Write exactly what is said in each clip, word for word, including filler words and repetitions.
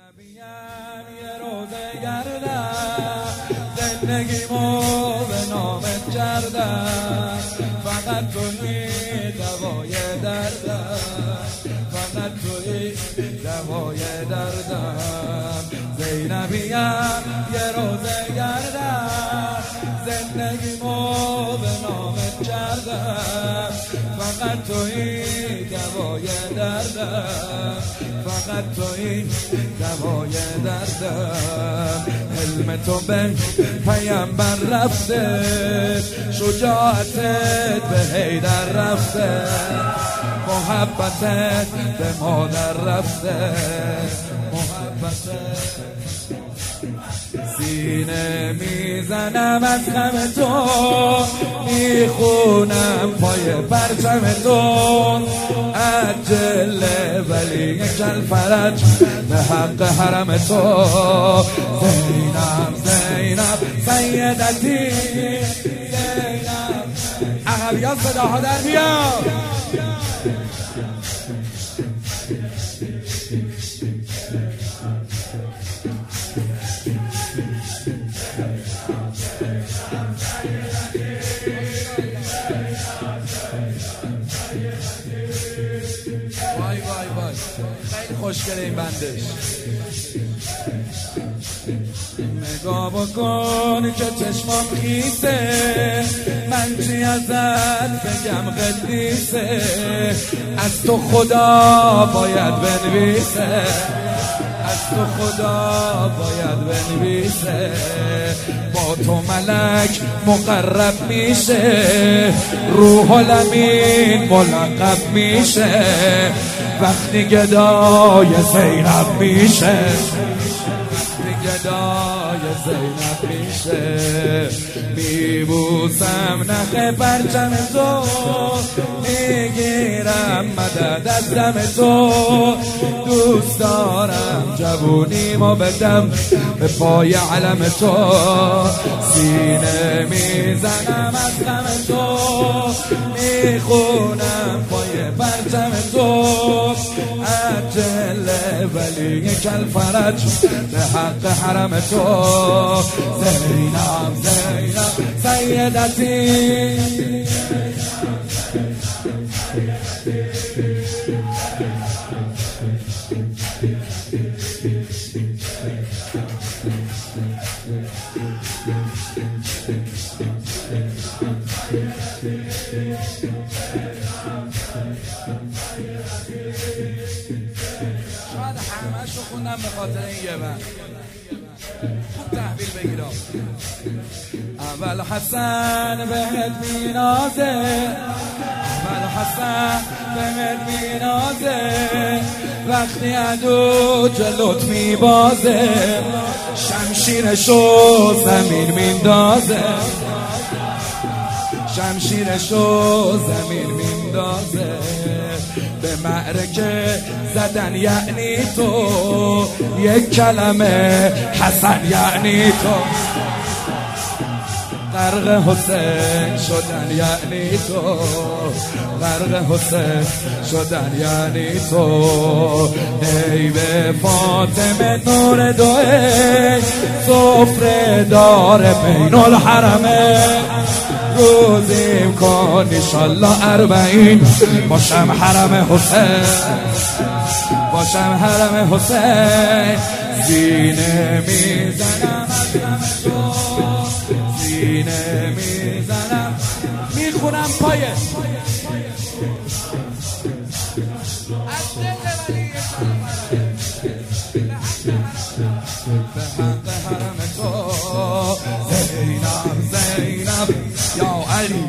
زینبیم یه روزه گردم زندگیمو به نامت کردم فقط توی دوای دردم فقط توی دوای دردم زینبیم یه روزه گردم زندگیمو به نامت کردم فقط توی دوای دردم فقط توی دوای دردم علم تو به پیامبر رفته شجاعتت به حیدر رفته محبتت به مادر رفته محبتت سینه میزنم از غم تو میخونم پای پرچم تو عجل ولی کل فرج به حق حرم تو زینب زینب سیدتی زینب عقبیان صداها در بیاد وای وای وای خیلی خوشگله این بندش نگاه بکن که چشمام خیسه من چی ازت بگم قدیسه از تو خدا باید بنویسه از تو خدا باید بنویسه با تو ملک مقرب میشه روح الامین ملقب میشه وقتی گدای زینب میشه گدای زینب میشه میبوسم نخ پرچم تو میگیرم مدد از دم تو دوست دارم جوونیمو بدم به پای علم تو سینه میزنم از غم تو میخونم پای پرچم تو عجل ولی کل فرج به حق حرم تو زینب زینب سیدتی شاید همه‌ش رو خوندم به خاطر این یه بند خوب تحویل بگیرم اول حسن بهت مینازه اول حسن بهت مینازه وقتی عدو جلوت میبازه شمشیرشو زمین میندازه شمشیرشو زمین میندازه به معرکه زدن یعنی تو یک کلمه حسن یعنی تو غرق حسین شدن یعنی تو غرق حسین شدن یعنی تو ای به فاطمه نور دوئه سفره داره بین الحرمه روزیم کن انشالله اربعین باشم حرم حسین باشم حرم حسین سینه میزنم از غم تو سینه میزنم میخونم پایه به حق حرم تو زینب زینب یا علی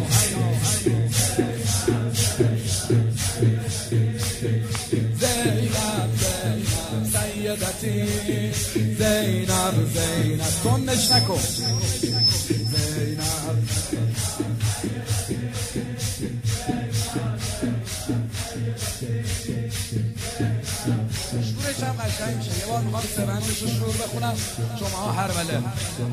زینب زینب سیدتی زینب زینب تندش نکن زینب شورش یکم قشنگ میشه. یه بار میخوام سوندش رو شروع بخونم شما هر بله.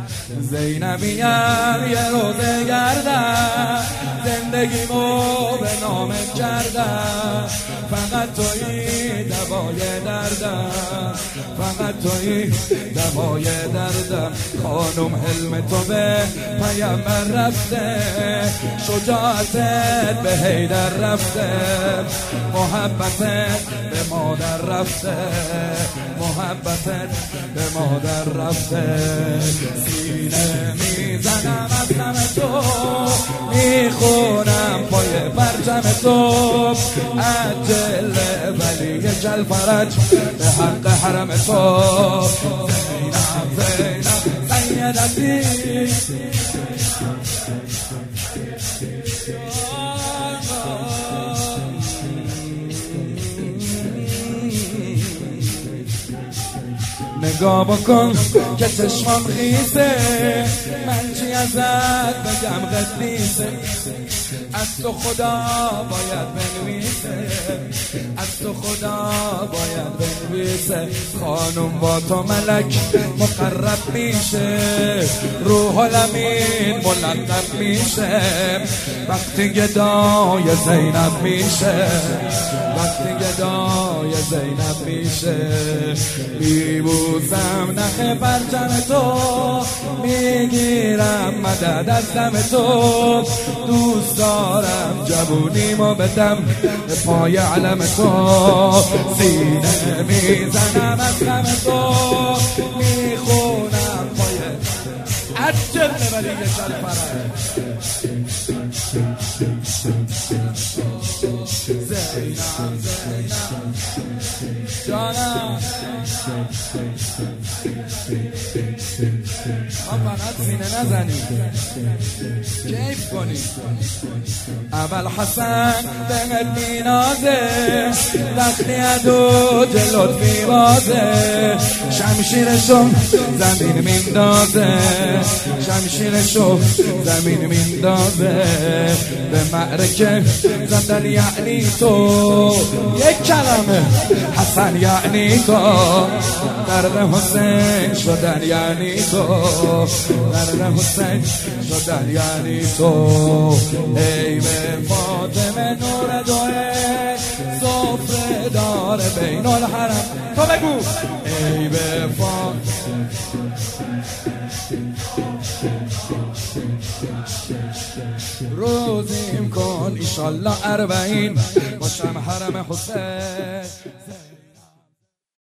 زینبیم یه روزه گردم زندگیمو به نام کردم، فقط تویی دوای دردم، فقط تویی دوای دردم. خانم حلم تو به پیامبر رفته، شجاعتت به حیدر رفته، محبتت به مادر رفته، محبتت به مادر رفته. سینه میزنم از دم تو، میخونم پای پرچم تو، عجل ولی جل فرج به حق حرم تو. زینب زینب سیدتی نگاه بکن که چشمام خیسه، من چی ازت بگم قدیسه. از تو خدا باید بنویسه، از تو خدا باید بنویسه. خانم با تو ملک مقرب میشه، روح الامین ملقب میشه. وقتی گدای زینب میشه، وقتی گدای زینب میشه. میبوسم نخ پرچم تو، میگیرم مدد از دم تو. دوست دارم جوونیمو بدم به پای علم تو. سینه میزنم از دم تو، میخونم پای عجل ولی شل فرج. زینب زینب جانم ما فقط سینه نزنیم کیف کنیم. اول حسن بهت مینازه، وقتی عدو جلوت میبازه. شمشیرشو زمین میندازه، شمشیرشو زمین میندازه. به معرکه زدن یعنی تو، یک کلمه حسن یعنی تو. درد حسین شدن یعنی تو، درد حسین شدن یعنی تو. ای به فاطمه نور دوه، سفره داره بین الحرم. تو بگو ای به فاطمه روزیم کن ایشالله اربعین باشم حرم حسین.